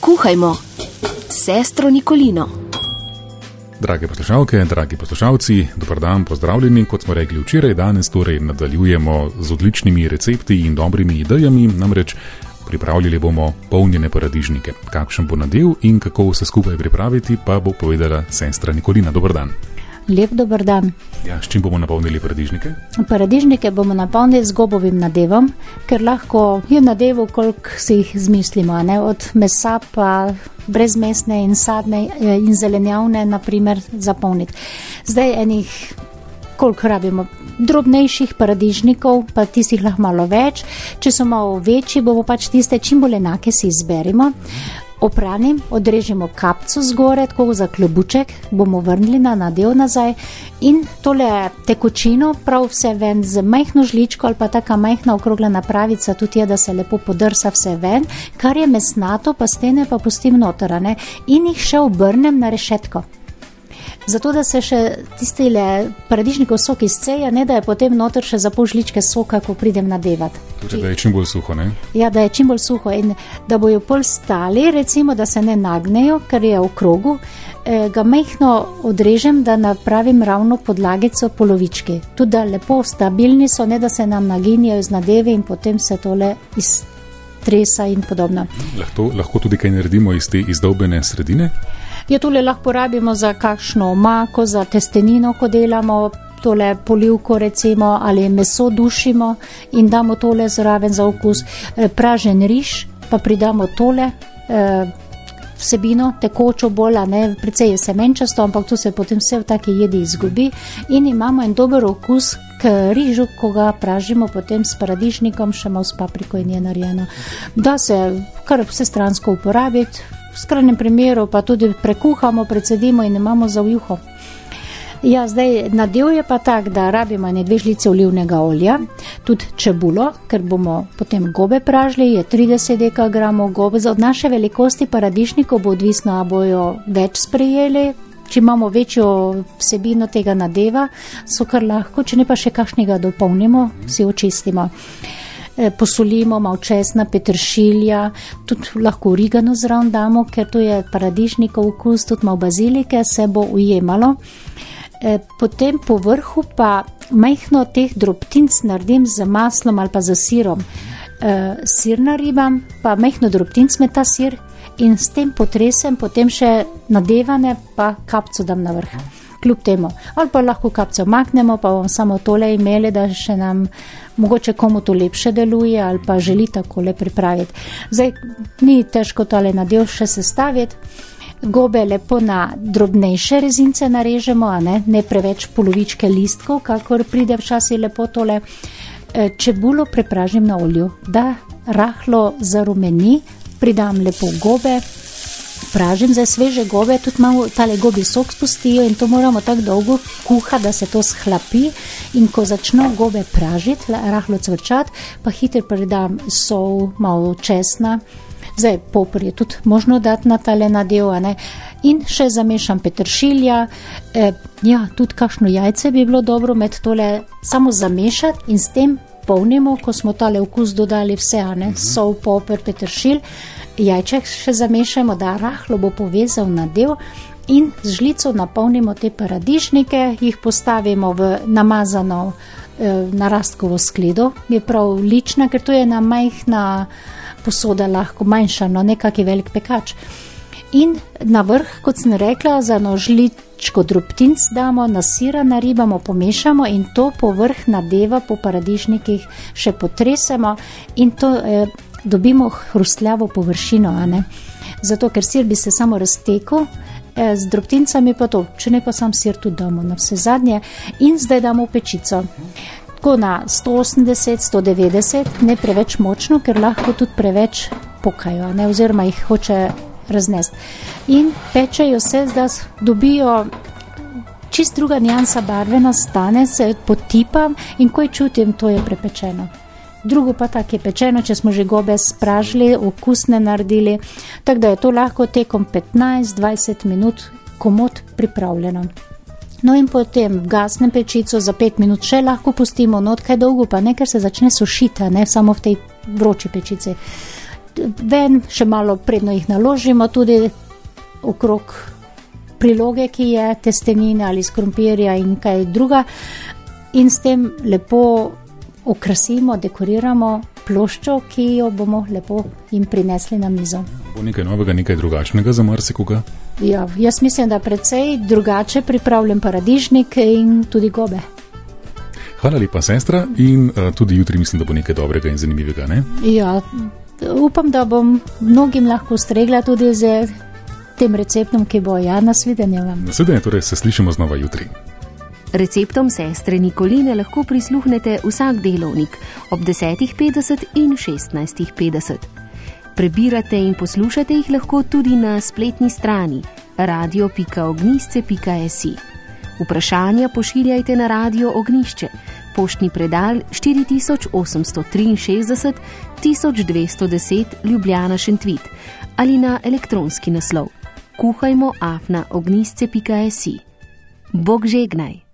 Kuhajmo s sestro Nikolino. Drage poslušalke, dragi poslušalci, dober dan, pozdravljeni. Kot smo rekli včeraj, danes torej nadaljujemo z odličnimi recepti in dobrimi idejami, namreč pripravljali bomo polnjene paradižnike. Kakšen bo nadev in kako vse skupaj pripraviti, pa bo povedala sestra Nikolina. Dober dan. Lep dober dan. Ja, s čim bomo napolnili paradižnike? Paradižnike bomo napolnili z gobovim nadevom, ker lahko je nadevo, koliko si jih zmislimo, ne? Od mesa pa brezmesne in sadne in zelenjavne, naprimer, zapolniti. Zdaj enih, koliko rabimo, drobnejših paradižnikov, pa tistih lahko malo več. Če so malo večji, bomo pač tiste čim bolj enake si izberimo. Opranim, odrežemo kapco zgore, tako za klobuček, bomo vrnili na nadev nazaj in tole tekočino prav vse ven z majhno žličko ali pa taka majhna okrogla napravica tudi je, da se lepo podrsa vse ven, kar je mesnato, pa stene pa pustim noter, ne, in jih še obrnem na rešetko. Zato, da se še tistile paradižnikov sok izceja, ne da je potem noter še za pol žličke soka, ko pridem nadevati. Tudi, da je čim bolj suho, ne? Ja, da je čim bolj suho in da bojo pol stali, recimo, da se ne nagnejo, ker je v krogu, ga majhno odrežem, da napravim ravno podlagico polovički. Tudi, da lepo stabilni so, ne da se nam naginjajo z nadeve in potem se tole iztresa in podobno. Lahko tudi kaj naredimo iz te izdolbene sredine? Ja, tole lahko porabimo za kakšno omako, za testenino, ko delamo, tole polivko recimo, ali meso dušimo in damo tole zraven za okus. Pražen riž, pa pridamo tole vsebino, tekočo bolj, ne, precej je semenčasto, ampak tu se potem vse v taki jedi izgubi in imamo en dober okus k rižu, ko ga pražimo potem s paradižnikom, še malo s papriko in je narejeno. Da se kar vsestransko uporabiti, v skrajnem primeru pa tudi prekuhamo, precedimo in imamo za v juho. Ja, zdaj nadev je pa tak, da rabimo 2 žlice olivnega olja, tudi čebulo, ker bomo potem gobe pražili, je 30 dekagramov gobe. Od naše velikosti paradižnikov bo odvisno, a bojo več sprejeli. Če imamo večjo vsebino tega nadeva, so kar lahko, če ne pa še kakšnega dopolnimo, si očistimo. Posolimo malo česna, peteršilja, tudi lahko origano zraven damo, ker to je paradižnikov okus, tudi malo bazilike, se bo ujemalo. Potem po vrhu pa majhno teh drobtinc naredim z maslom ali pa z sirom. Sir naribam, pa majhno drobtinc med ta sir in s tem potresem, potem še nadevane pa kapco dam na vrh. Kljub temu. Ali pa lahko kapce omaknemo, pa bomo samo tole imeli, da še nam mogoče komu to lepše deluje ali pa želi takole pripraviti. Zdaj, ni težko tole nadev še sestaviti. Gobe lepo na drobnejše rezince narežemo, ne preveč polovičke listkov, kakor pride včasih lepo tole. Čebulo prepražim na olju, da rahlo zarumeni, pridam lepo gobe, pražim za sveže gobe, tudi malo tale gobi sok spustijo in to moramo tako dolgo kuhati, da se to shlapi in ko začno gobe pražiti, rahlo cvrčati, pa hitro pridam sol, malo česna, zdaj poper je tudi možno dati na tale nadev, in še zamešam peteršilja, ja, tudi kakšno jajce bi bilo dobro med tole samo zamešati in s tem polnimo, ko smo tale okus dodali vse, sol, poper, peteršilj, jajček še zamešamo, da rahlo bo povezal nadev in z žlico napolnimo te paradižnike, jih postavimo v namazano narastkovo skledo, je prav lična, ker to je ena majhna posoda, lahko manjša, no nekaki velik pekač. In na vrh, kot sem rekla, za eno žličko drobtinc damo, na sira naribamo, pomešamo in to povrh nadeva po paradižnikih še potresemo in to dobimo hrustljavo površino, Zato, ker sir bi se samo raztekel, z drobtincami pa to, če ne pa sam sir tudi damo na vse zadnje in zdaj damo v pečico. Tako na 180, 190, ne preveč močno, ker lahko tudi preveč pokajo, oziroma jih hoče raznesti. In pečejo se, da dobijo čist druga nijansa barve nastane, se potipam in ko čutim, to je prepečeno. Drugo pa tak je pečeno, če smo že gobe spražili, okusne naredili, tako da je to lahko tekom 15-20 minut komot pripravljeno. No in potem v gasnem pečico za 5 minut še lahko pustimo not, kaj dolgo pa ne, ker se začne sušiti, ne samo v tej vroči pečici. ven, še malo predno jih naložimo, tudi okrog priloge, ki je testenine ali iz krompirja in kaj druga. In s tem lepo okrasimo, dekoriramo ploščo, ki jo bomo lepo jim prinesli na mizo. Bo nekaj novega, nekaj drugačnega za marsikoga? Ja, jaz mislim, da precej drugače pripravljam paradižnik in tudi gobe. Hvala lepa, sestra, in tudi jutri mislim, da bo nekaj dobrega in zanimivega, ne? Ja, upam, da bom mnogim lahko stregla tudi z tem receptom, ki bo. Ja, nasvidenje vam. Nasvidenje, torej se slišimo znova jutri. Receptom sestre Nikoline lahko prisluhnete vsak delovnik ob 10.50 in 16.50. Prebirate in poslušate jih lahko tudi na spletni strani radio.ognisce.si. Vprašanja pošiljajte na Radio Ognišče, poštni predal 4863 1210 Ljubljana Šentvit ali na elektronski naslov kuhajmo@ognisce.si. Bog žegnaj!